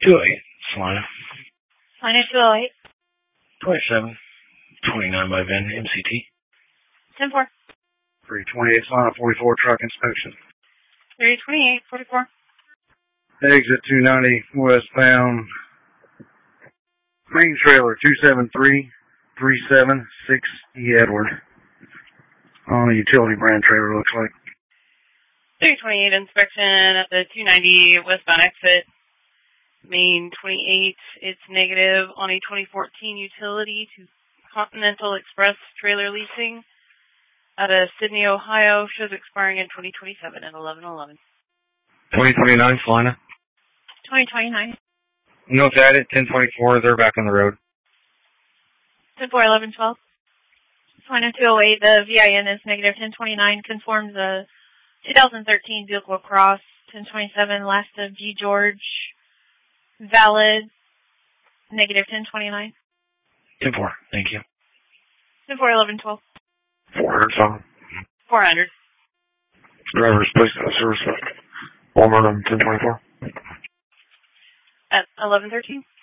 208, Salina. Salina 208. 2729 by VIN, MCT. 10-4. 328, Salina 44, truck inspection. 328, 44. Exit 290, westbound. Main trailer 273-376 Edward. On a utility brand trailer, looks like. 328 inspection at the 290 westbound exit. Main 28, it's negative on a 2014 utility to Continental Express Trailer Leasing out of Sydney, Ohio. Shows expiring in 2027 at 11/11. 2029, Salina. 2029. Notes added, 1024, they're back on the road. 10-4, 11-12. Salina 208, the VIN is negative 1029, conforms the 2013 vehicle across. 1027, last of G. George, valid, negative 1029. 10-4, thank you. 10-4, 11-12. 400, Salina. 400. Driver's place service. Walmart on 1024. At 11:13.